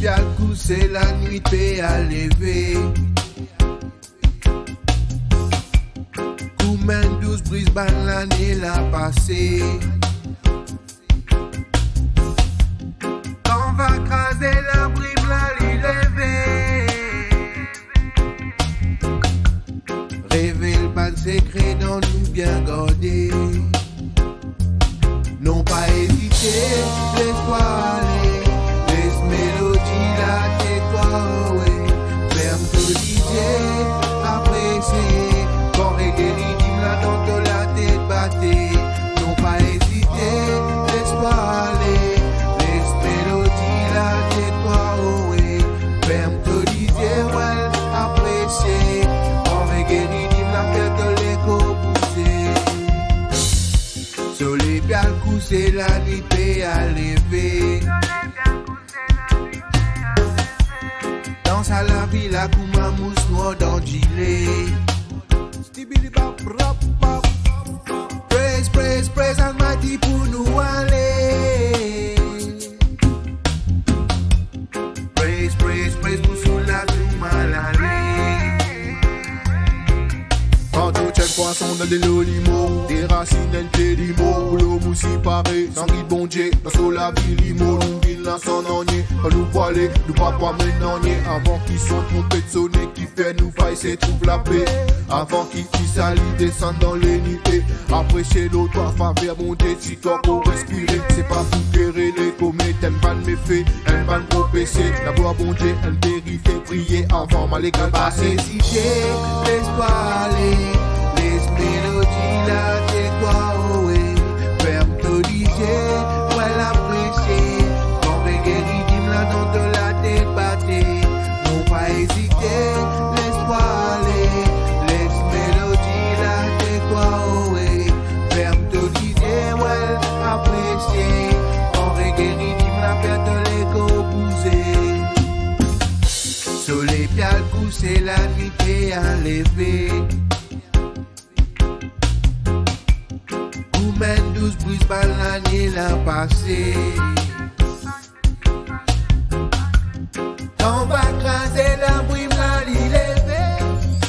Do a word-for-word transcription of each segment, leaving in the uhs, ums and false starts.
bien le coup, c'est la nuit, paix à lever. Main douce brise ban l'année l'a passé. On va craser la brime, la l'élever. Révèle pas de secret dans nous bien garder. Non pas hésiter, laisse-toi aller. Laisse mélodie là, tais-toi, ouais. Ferme ton D J, apprécier. Quand reggae dans de la tête battée, non pas hésiter, laisse-toi aller, laisse mélodie la tais-toi, oh ouais, ferme te disais, ouais, apprécier, en reggae rythme la fête de l'écho poussé. Soleil bien le coup, c'est la nuit, paix à lever. Danse à la ville, à Kouma mousse noire dans gilet. Praise, praise, praise Almighty pour nous aller. Praise, praise, praise pour sous la tout mal aller. Quand on check poisson dans des lolimo, des racines et des limos, l'eau moussi paré, sans guide bon Dieu, dans sous la ville limo, nous ville dans son onier, quand nous voiler, nous papa menonier, avant qu'ils sont trompés de sonner, qui fait nous faille, c'est trouve la paix. Avant qu'il qui s'allie, descend dans les nités. Après chez l'autre, à faveur monter, si toi pour respirer. C'est pas pour guérir les comètes, elle va me fait, elle va me gros P C. D'abord bon Dieu, elle vérifie, prier avant ma légal passer. Hésiter, laisse-toi aller, laisse mélodie là, tais-toi, oh ouais. Ferme ton D J, ouais l'apprécier. Quand reggae rythme là dans de la tête battée. Non pas hésiter, laisse-toi aller. Soleil bien le coup, c'est la nuit, paix à lever. Main douce brise ban l'année l'a passé. On va craser la brime, la l'élever.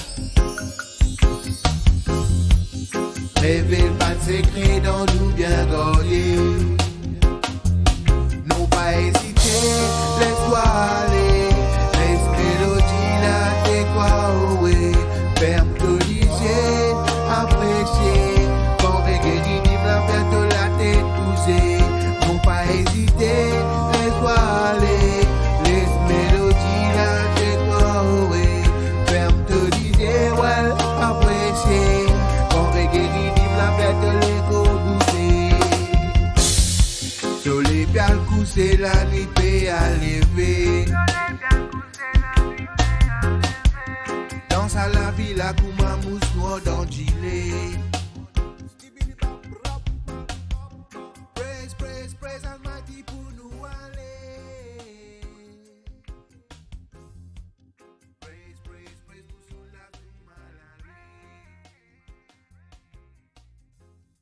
Révèle pas de secret dans nous bien garder. Non pas hésiter, laisse-toi aller. Ferme ton D J, apprécier. Quand reggae rythme la fête de la tête poussée. Non pas hésiter, laisse-toi aller. Laisse mélodie la tais-toi, ouais. Ferme ton D J, ouais, apprécier. Quand reggae rythme la fête de l'écho poussée. Soleil bien le coup, c'est la nuit, paix à lever. Danse à la ville, à Kouma mousse noire dans gilet.